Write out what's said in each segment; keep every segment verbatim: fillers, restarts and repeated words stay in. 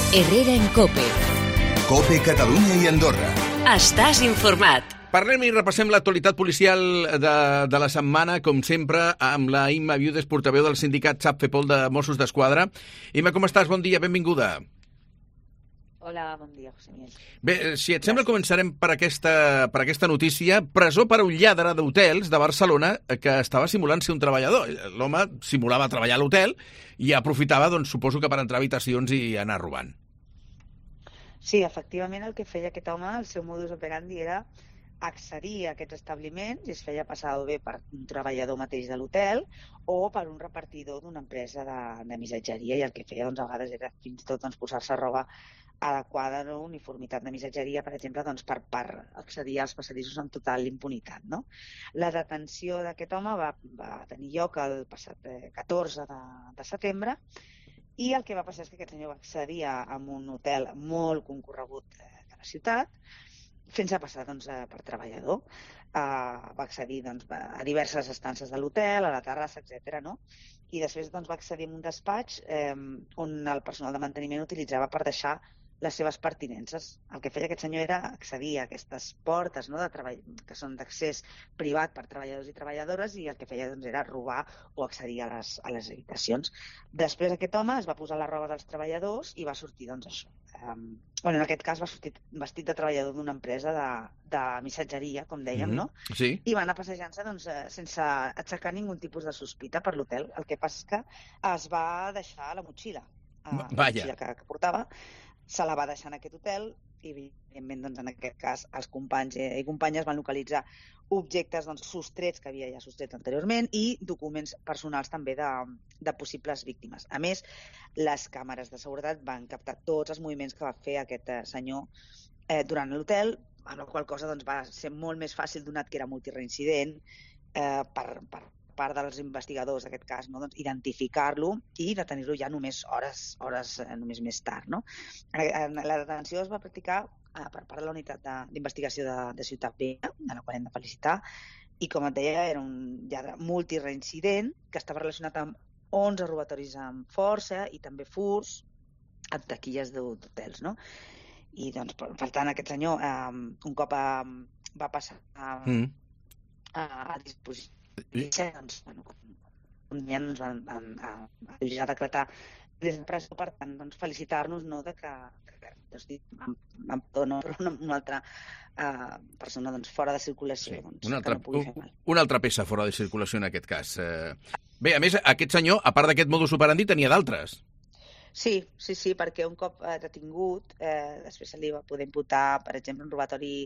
Herrera en COPE. COPE Catalunya i Andorra. Estàs informat. Parlem i repassem l'actualitat policial de, de la setmana, com sempre, amb la Imma Viudes, portaveu del sindicat SAPFEPOL de Mossos d'Esquadra. Imma, com estàs? Bon dia, benvinguda. Hola, bon dia, José Miguel. Bé, si et sembla, començarem per aquesta, per aquesta notícia. Presó per un lladre d'hotels de Barcelona que estava simulant ser un treballador. L'home simulava treballar a l'hotel i aprofitava, doncs, suposo que per entrar a habitacions i anar robant. Sí, efectivament, el que feia aquest home, el seu modus operandi era accedir a aquests establiments i es feia passar bé per un treballador mateix de l'hotel o per un repartidor d'una empresa de, de missatgeria, i el que feia doncs, a vegades era fins i tot doncs, posar-se roba adequada, no? Uniformitat de missatgeria, per exemple, doncs, per, per accedir als passadissos amb total impunitat. No? La detenció d'aquest home va, va tenir lloc el passat eh, catorze de, de setembre, i el que va passar és que aquest senyor va accedir a, a un hotel molt concorregut eh, de la ciutat, fent-se passar doncs, per treballador. Uh, va accedir doncs, a diverses estances de l'hotel, a la terrassa, etcètera. No? I després doncs, va accedir a un despatx eh, on el personal de manteniment utilitzava per deixar les seves pertinences. El que feia aquest senyor era accedir a aquestes portes, no, de treball, que són d'accés privat per treballadors i treballadores, i el que feia doncs, era robar o accedir a les, a les habitacions. Després aquest home es va posar la roba dels treballadors i va sortir, doncs, això. Um, bueno, en aquest cas va sortir vestit de treballador d'una empresa de, de missatgeria, com dèiem, Mm-hmm. no? Sí. I va anar passejant-se doncs, sense aixecar ningun tipus de sospita per l'hotel. El que passa és que es va deixar la motxilla, uh, la motxilla que, que portava, se la va deixar en aquest hotel i, evidentment, doncs, en aquest cas, els companys i companyes van localitzar objectes doncs, sostrets que havia ja sostret anteriorment i documents personals també de, de possibles víctimes. A més, les càmeres de seguretat van captar tots els moviments que va fer aquest eh, senyor eh, durant l'hotel, amb la qual cosa doncs, va ser molt més fàcil, donat que era multireincident, eh, per, per part dels investigadors, en aquest cas, no? doncs, identificar-lo i detenir-lo ja només hores, hores eh, només més tard. No? La detenció es va practicar eh, per part de la unitat d'investigació de, de, de Ciutat Vella, de la qual hem de felicitar, i com et deia, era un lladre multireincident que estava relacionat amb onze robatoris amb força i també furs a taquilles d'hotels. No? I doncs, per, per tant, aquest senyor, eh, un cop eh, va passar a, mm. a, a disposició, I doncs, bueno, un dia ens van, van, van, van ja decretar des de presó, per tant, doncs, felicitar-nos no, de que, que doncs, em, em dono una, una altra uh, persona doncs, fora de circulació, sí, doncs, una altra, que no pugui fer mal. Una altra peça fora de circulació en aquest cas. Uh, bé, a més, aquest senyor, a part d'aquest modus operandi, tenia d'altres. Sí, sí, sí, perquè un cop eh, detingut, eh, després se li va poder imputar, per exemple, un robatori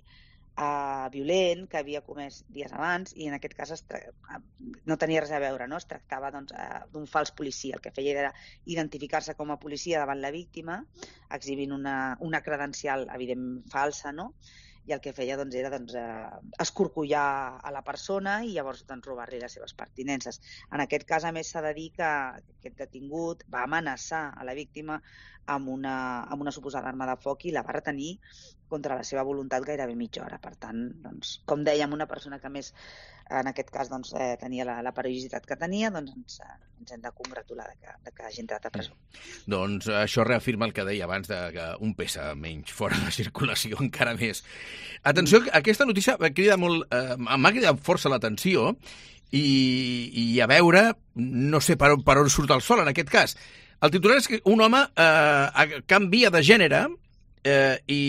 Uh, violent que havia comès dies abans, i en aquest cas es tra... no tenia res a veure, no? Es tractava doncs, uh, d'un fals policia. El que feia era identificar-se com a policia davant la víctima, exhibint una, una credencial evident falsa, no? I el que feia doncs, era doncs, uh, escorcollar a la persona i llavors doncs, robar-li les seves pertinences. En aquest cas, a més, s'ha de dir que aquest detingut va amenaçar a la víctima amb una, amb una suposada arma de foc i la va retenir contra la seva voluntat gairebé mitja hora. Per tant, doncs, com dèiem, una persona que més en aquest cas doncs, eh, tenia la, la perillositat que tenia, doncs ens, ens hem de congratular de que, de que hagi entrat a presó. Doncs això reafirma el que deia abans, de que un pesa menys fora de circulació, encara més. Atenció, aquesta notícia crida molt, eh, m'ha cridat força l'atenció i, i a veure, no sé per, per on surt el sol en aquest cas. El titular és que un home eh, canvia de gènere eh, i,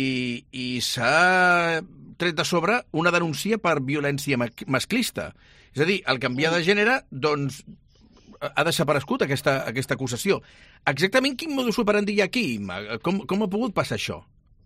i s'ha tret de sobre una denúncia per violència masclista. És a dir, al canviar de gènere, doncs, ha desaparegut aquesta, aquesta acusació. Exactament quin modus operandi hi ha aquí? Com, com ha pogut passar això?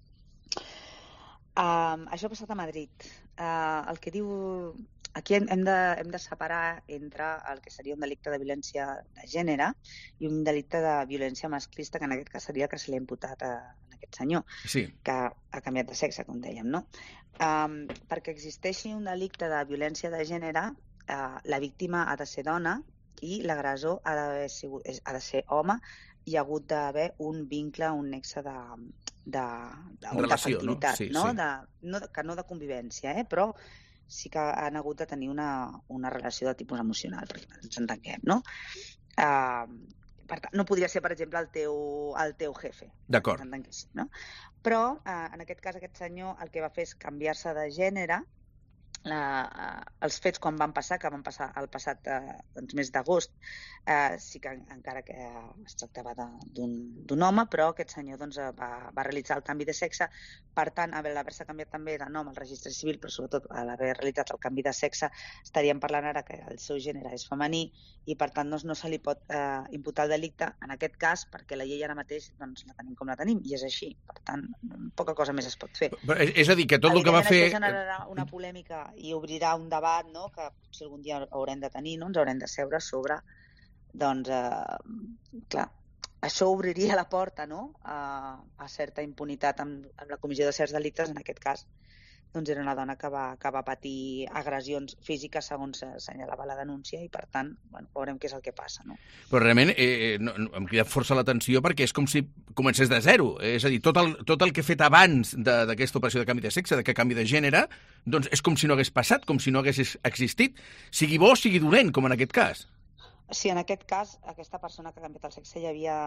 Um, això ha passat a Madrid. Uh, el que diu... Aquí hem, hem, de, hem de separar entre el que seria un delicte de violència de gènere i un delicte de violència masclista, que en aquest cas seria el que se li ha imputat a, a aquest senyor, sí, que ha canviat de sexe, com dèiem, no? Um, perquè existeixi un delicte de violència de gènere, uh, la víctima ha de ser dona i l'agressor ha, ha de ser home, i ha hagut d'haver un vincle, un nexe de, de, de, relació, de fertilitat, no? Sí, no? Sí. De, no, que no de convivència, eh? Però sí que han hagut de tenir una, una relació de tipus emocional, perquè ens entenguem, no? Uh, per tant, no podria ser, per exemple, el teu, el teu jefe. D'acord. No? Però, eh, en aquest cas, aquest senyor el que va fer és canviar-se de gènere. La, eh, els fets quan van passar, que van passar el passat eh, doncs, mes d'agost, eh, sí que encara que es tractava d'un home, però aquest senyor doncs, va, va realitzar el canvi de sexe. Per tant, a l'haver-se canviat també de nom al registre civil, però sobretot a l'haver realitzat el canvi de sexe, estaríem parlant ara que el seu gènere és femení i per tant doncs, no se li pot eh, imputar el delicte en aquest cas perquè la llei ara mateix doncs, la tenim com la tenim i és així. Per tant, poca cosa més es pot fer. Però és a dir, que tot el que va fer... Això generarà una polèmica i obrirà un debat, no?, que potser algun dia haurem de tenir, no? Ens haurem de seure sobre, doncs, eh, clar, això obriria la porta, no?, a, a certa impunitat amb, amb la comissió de certs delictes. En aquest cas, doncs era una dona que va, que va patir agressions físiques, segons assenyalava la denúncia, i per tant, bueno, veurem què és el que passa, no? Però realment eh, no, no, em crida força l'atenció perquè és com si comencés de zero. És a dir, tot el, tot el que he fet abans d'aquesta operació de canvi de sexe, de que canvi de gènere, doncs és com si no hagués passat, com si no hagués existit, sigui bo o sigui dolent, com en aquest cas. Sí, en aquest cas, aquesta persona que ha canviat el sexe ja havia...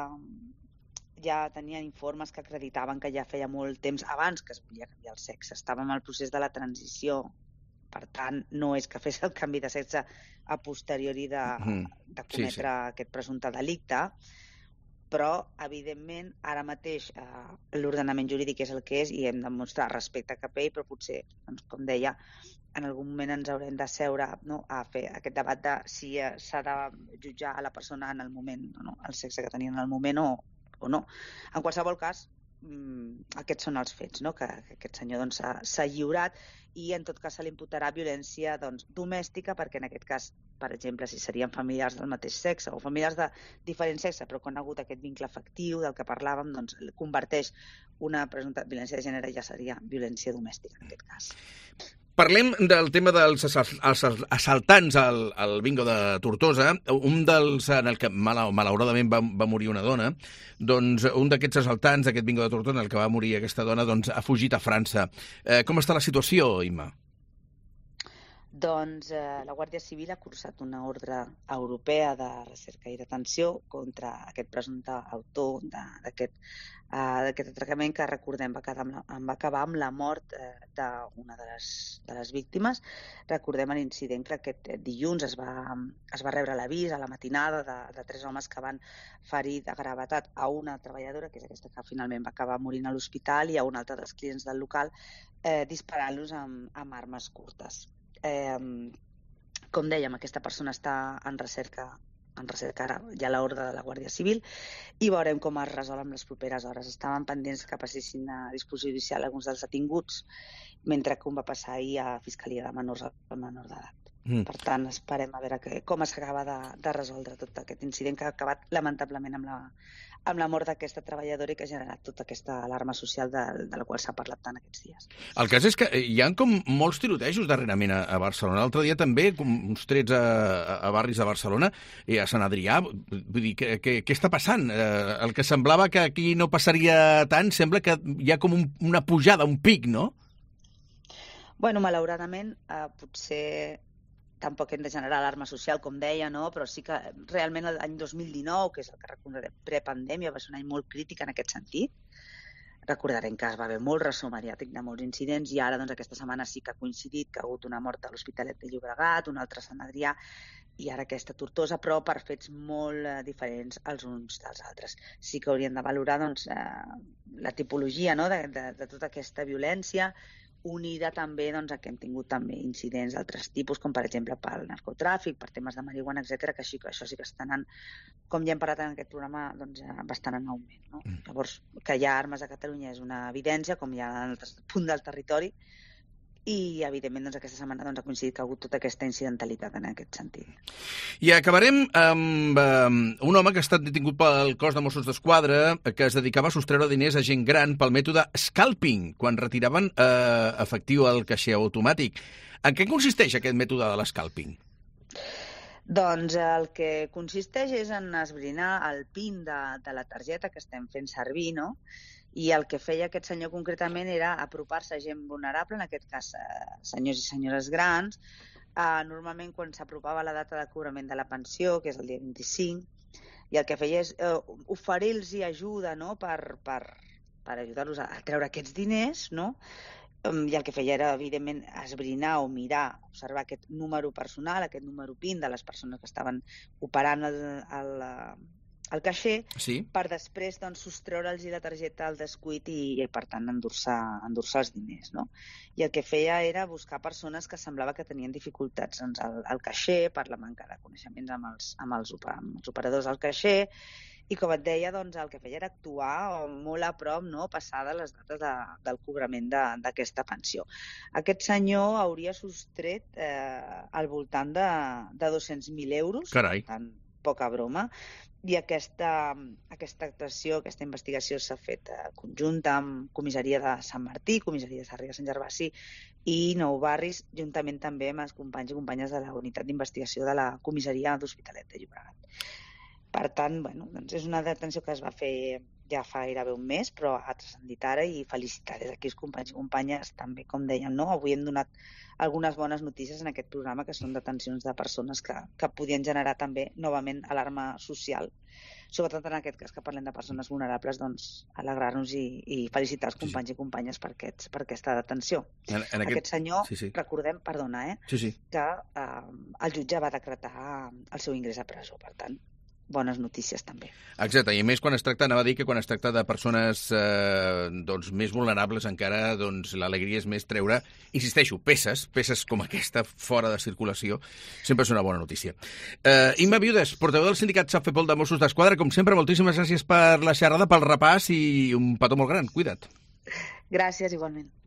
ja tenia informes que acreditaven que ja feia molt temps abans que es volia canviar el sexe. Estàvem al procés de la transició. Per tant, no és que fes el canvi de sexe a posteriori de, de cometre sí, sí. aquest presumpte delicte, però, evidentment, ara mateix eh, l'ordenament jurídic és el que és i hem de mostrar respecte cap a ell, però potser, doncs, com deia, en algun moment ens haurem de seure, no?, a fer aquest debat de si s'ha de jutjar a la persona en el moment, no? El sexe que tenia en el moment o, o no. En qualsevol cas, aquests són els fets, no?, que, que aquest senyor doncs, s'ha lliurat i en tot cas se li imputarà violència doncs, domèstica, perquè en aquest cas, per exemple, si serien familiars del mateix sexe o familiars de diferent sexe, però quan ha hagut aquest vincle afectiu del que parlàvem, doncs converteix una presumpta violència de gènere, ja seria violència domèstica en aquest cas. Parlem del tema dels assaltants al, al bingo de Tortosa. Un dels, en el que malauradament va, va morir una dona, doncs un d'aquests assaltants d'aquest bingo de Tortosa, en el que va morir aquesta dona, doncs ha fugit a França. Eh, com està la situació, Imma? Doncs eh, la Guàrdia Civil ha cursat una ordre europea de recerca i detenció contra aquest presumpte autor d'aquest uh, atracament que, recordem, va acabar amb la, va acabar amb la mort eh, d'una de, les, de les víctimes. Recordem l'incident que aquest dilluns es va, es va rebre l'avís a la matinada de, de tres homes que van ferir de gravetat a una treballadora, que és aquesta que finalment va acabar morint a l'hospital, i a un altre dels clients del local, eh, disparant-los amb, amb armes curtes. Eh, com dèiem, aquesta persona està en recerca, en recerca ara, hi ha l'ordre de la Guàrdia Civil i veurem com es resol en les properes hores. Estaven pendents que passessin a disposició judicial alguns dels detinguts, mentre que un va passar ahir a Fiscalia de Menors al menor d'edat. Mm. Per tant, esperem a veure que, com s'acaba de, de resoldre tot aquest incident que ha acabat lamentablement amb la, amb la mort d'aquesta treballadora i que ha generat tota aquesta alarma social de, de la qual s'ha parlat tant aquests dies. El cas és que hi ha com molts tirotejos darrerament a, a Barcelona. L'altre dia també, com uns trets a, a barris de Barcelona i a Sant Adrià. Vull dir, què està passant? Eh, el que semblava que aquí no passaria tant, sembla que hi ha com un, una pujada, un pic, no? Bueno, malauradament, eh, potser tampoc hem de generar alarma social, com deia, no? Però sí que realment l'any dos mil dinou, que és el que recordarem prepandèmia, va ser un any molt crític en aquest sentit. Recordarem que va haver molt ressò mediàtic de molts incidents i ara doncs, aquesta setmana sí que ha coincidit que ha hagut una mort a l'Hospitalet de Llobregat, una altra a Sant Adrià i ara aquesta a Tortosa, però per fets molt eh, diferents els uns dels altres. Sí que haurien de valorar doncs, eh, la tipologia, no? de, de, de tota aquesta violència, unida també doncs, a que hem tingut també incidents d'altres tipus, com per exemple pel narcotràfic, per temes de marihuana, etcètera, que, que això sí que està anant, com ja hem parlat en aquest programa, doncs, bastant en augment. No? Mm. Llavors, que hi ha armes a Catalunya és una evidència, com hi ha en altres punts del territori, i evidentment doncs, aquesta setmana doncs, ha coincidit que ha hagut tota aquesta incidentalitat en aquest sentit. I acabarem amb um, un home que ha estat detingut pel cos de Mossos d'Esquadra que es dedicava a sostreure diners a gent gran pel mètode scalping, quan retiraven eh, efectiu al caixer automàtic. En què consisteix aquest mètode de l'escalping? Doncs el que consisteix és en esbrinar el PIN de, de la targeta que estem fent servir, no? I el que feia aquest senyor concretament era apropar-se a gent vulnerable, en aquest cas senyors i senyores grans. Eh, normalment quan s'apropava la data de cobrament de la pensió, que és el dia vint-i-cinc, I el que feia és eh, oferir-los ajuda, no?, per, per, per ajudar-los a treure aquests diners, no?, i el que feia era, evidentment, esbrinar o mirar, observar aquest número personal, aquest número PIN de les persones que estaven operant el, el, el caixer, sí, per després doncs, sostreure'ls la targeta al descuit i, i per tant, endur-se endur-se els diners, no? I el que feia era buscar persones que semblava que tenien dificultats doncs, al, al caixer per la manca de coneixements amb els, amb els, amb els operadors del caixer. I com et deia, doncs, el que feia era actuar molt a prop, no?, passada les dates de, del cobrament d'aquesta pensió. Aquest senyor hauria sostret eh, al voltant de, de dos-cents mil euros, Carai. Per tant, poca broma, i aquesta, aquesta actuació, aquesta investigació s'ha fet eh, conjunta amb comissaria de Sant Martí, comissaria de Sarrià Sant Gervasi i Nou Barris, juntament també amb els companys i companyes de la unitat d'investigació de la comissaria d'Hospitalet de Llobregat. Per tant, bueno, doncs és una detenció que es va fer ja fa gairebé un mes, però ha transcendit ara i felicitar des d'aquí els companys i companyes també, com dèiem, no? Avui hem donat algunes bones notícies en aquest programa, que són detencions de persones que, que podien generar també, novament, alarma social. Sobretot en aquest cas que parlem de persones vulnerables, doncs alegrar-nos i, i felicitar els companys sí, sí. i companyes per, aquests, per aquesta detenció. En, en aquest... Aquest senyor, sí, sí. recordem, perdona, eh, sí, sí. que eh, el jutge va decretar el seu ingrés a presó, per tant, bones notícies també. Exacte, i a més quan es tracta, anava a dir que quan es tracta de persones eh, doncs, més vulnerables encara doncs, l'alegria és més treure, insisteixo, peces, peces com aquesta fora de circulació, sempre és una bona notícia. Eh, Imma Viudes, portaveu del sindicat Safepol de Mossos d'Esquadra, com sempre, moltíssimes gràcies per la xerrada, pel repàs i un petó molt gran, cuida't. Gràcies, igualment.